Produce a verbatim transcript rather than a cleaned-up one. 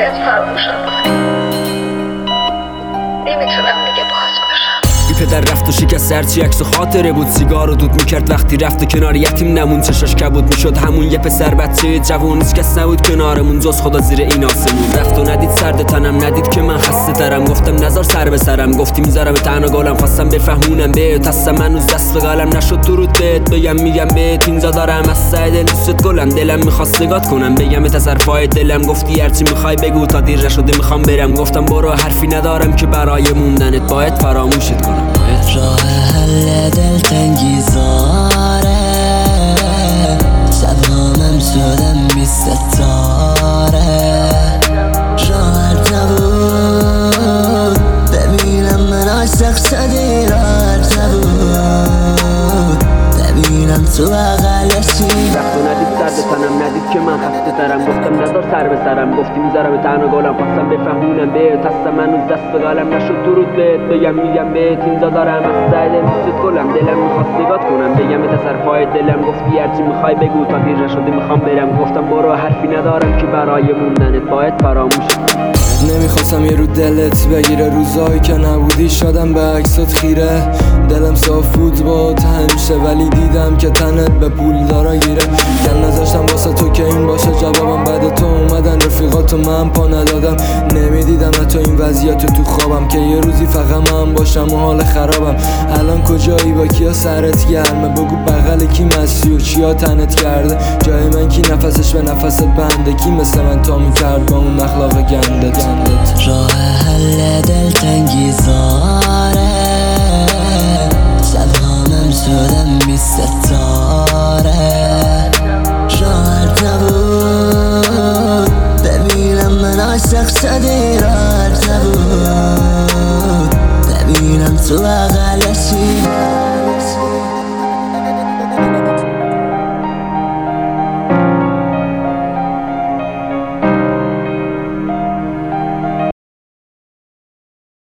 باید فراموشم کنی. نمیتونم دیگه باهات باشم. بی پدر رفت و شکست هرچی عکس و خاطره بود، سیگار رو دود میکرد وقتی رفت و کنار یتیم نمون، چشاش کبود میشد همون یه پسر بچه جوون، هیچ کس نبود کنارمون جز خدا زیر این آسمون. رفت و ندید سرد تنم، ندید که من خسته ترم، گفتم نزار سر به سرم، گفتی میذارم تنها گلم، خواستم بفهمونم بهت هستم هنوز دست به قلم، نشد درود بهت بگم میگم بهت اینجا دارم از سعی دوست گلم، دلم میخواست نگات کنم بگم ات از حرفای دلم، گفتی هرچی میخوای بگو تا دیر نشده میخوام برم، گفتم برو حرفی ندارم که برای موندنت باید فراموشت کنم. راه حل دلتنگی زاره، شبامم شدم بی ستاره، راحت نبود ببینم من عاشق شدی، راحت نبود ببینم تو بغلشی. رفت و ندید سرد تنم، ندید که من خسته ترم، گفتم نزار سر به سرم، گفتی میذارم تنها گلم، خواستم بفهمونم بهت هستم هنوز دست به قلم، نشد درود بهت بگم میگم بهت اینجا دارم از سعی دوست گلم، دلم میخواست نگات کنم بگم ات از حرفای دلم، گفتی هرچی میخوای بگو تا دیر نشده میخوام برم، گفتم برو حرفی ندارم که برای موندنت باید فراموشت کنم. نمیخواستم یه رو دلت بگیره، روزایی که نبودی شدم به عکسات خیره، دلم صاف بود با همیشه ولی دیدم که تنت به پول داره گیره، گل نذاشتم واسه تو که این باشه جوابم، بعد تو اومدن رفیقاتو من پا ندادم، نمیدیدم حتی این وضعیت تو خوابم که یه روزی فقط من باشم و حال خرابم. الان کجایی با کیا سرت گرمه، بگو بغل کی مستی و چیا تنت کرده، جای من کی نفسش به نفست بنده، کی مثل من تا میکرد با اون اخلاق گندت. راه حل دلتنگی زاره، شبامم شدم بی ستاره، راحت نبود ببینم من عاشق شدی، راحت نبود ببینم تو بغلشی.